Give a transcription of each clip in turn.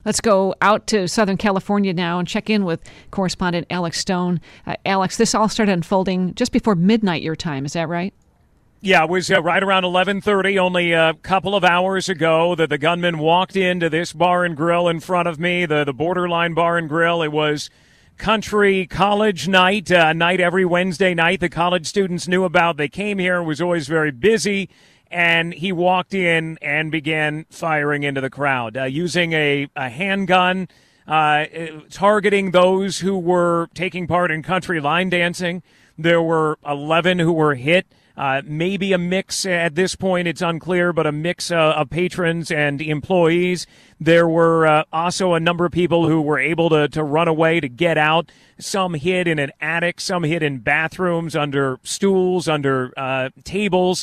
Let's go out to Southern California now and check in with correspondent Alex Stone. Alex, this all started unfolding just before midnight your time. Is that right? Yeah, it was right around 11:30, only a couple of hours ago, that the gunman walked into this bar and grill in front of me, the Borderline Bar and Grill. It was country college night, night every Wednesday night the college students knew about. They came here, it was always very busy, and he walked in and began firing into the crowd, using a handgun, targeting those who were taking part in country line dancing. There were 11 who were hit. Maybe a mix at this point, it's unclear, but a mix of patrons and employees. There were also a number of people who were able to run away, to get out. Some hid in an attic, some hid in bathrooms, under stools, under tables.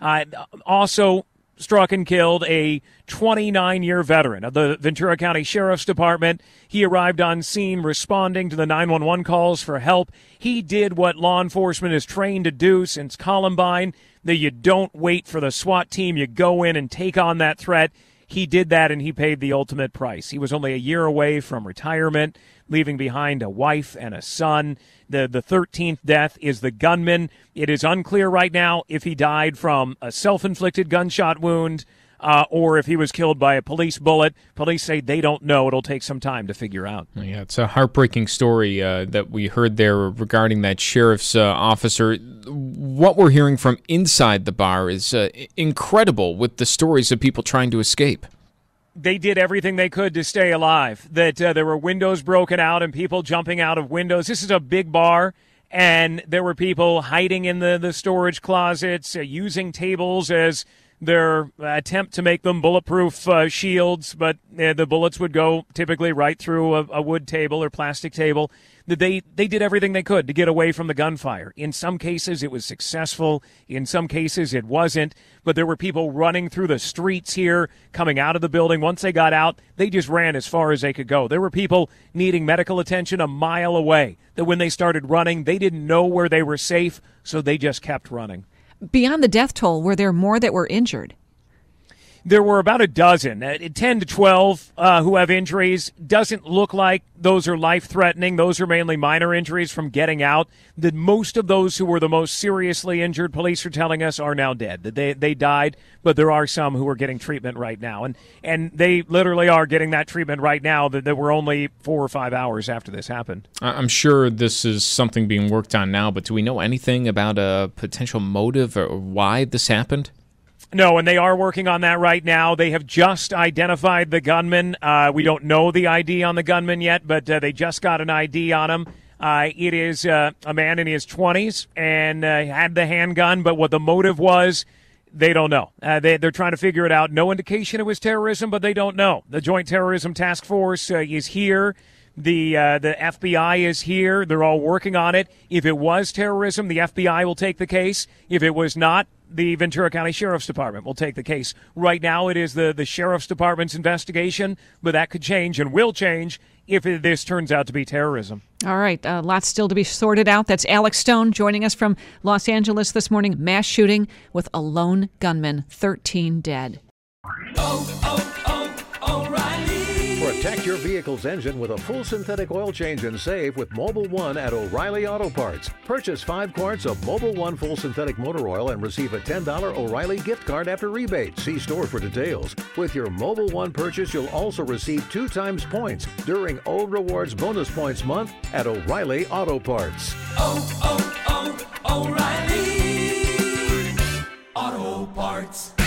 Also struck and killed a 29-year veteran of the Ventura County Sheriff's Department. He arrived on scene responding to the 911 calls for help. He did what law enforcement is trained to do since Columbine, that you don't wait for the SWAT team. You go in and take on that threat. He did that, and he paid the ultimate price. He was only a year away from retirement, leaving behind a wife and a son. The 13th death is the gunman. It is unclear right now if he died from a self-inflicted gunshot wound or if he was killed by a police bullet. Police say they don't know. It'll take some time to figure out. Yeah, it's a heartbreaking story that we heard there regarding that sheriff's officer. What we're hearing from inside the bar is incredible, with the stories of people trying to escape. They did everything they could to stay alive, that there were windows broken out and people jumping out of windows. This is a big bar, and there were people hiding in the storage closets, using tables as their attempt to make them bulletproof shields, but the bullets would go typically right through a wood table or plastic table. They did everything they could to get away from the gunfire. In some cases, it was successful. In some cases, it wasn't. But there were people running through the streets here, coming out of the building. Once they got out, they just ran as far as they could go. There were people needing medical attention a mile away, that when they started running, they didn't know where they were safe, so they just kept running. Beyond the death toll, were there more that were injured? There were about a dozen, 10 to 12 who have injuries. Doesn't look like those are life-threatening. Those are mainly minor injuries from getting out. That most of those who were the most seriously injured, police are telling us, are now dead. That they died, but there are some who are getting treatment right now. And they literally are getting that treatment right now that were only 4 or 5 hours after this happened. I'm sure this is something being worked on now, but do we know anything about a potential motive or why this happened? No, and they are working on that right now. They have just identified the gunman. We don't know the ID on the gunman yet, but they just got an ID on him. It is a man in his 20s and had the handgun, but what the motive was, they don't know. They're trying to figure it out. No indication it was terrorism, but they don't know. The Joint Terrorism Task Force is here. The FBI is here. They're all working on it. If it was terrorism, the FBI will take the case. If it was not, the Ventura County Sheriff's Department will take the case. Right now, it is the Sheriff's Department's investigation, but that could change and will change if this turns out to be terrorism. All right, lots still to be sorted out. That's Alex Stone joining us from Los Angeles this morning. Mass shooting with a lone gunman, 13 dead. O'Reilly. Protect your vehicle's engine with a full synthetic oil change and save with Mobil 1 at O'Reilly Auto Parts. Purchase 5 quarts of Mobil 1 full synthetic motor oil and receive a $10 O'Reilly gift card after rebate. See store for details. With your Mobil 1 purchase, you'll also receive 2 times points during O Rewards Bonus Points Month at O'Reilly Auto Parts. O'Reilly Auto Parts.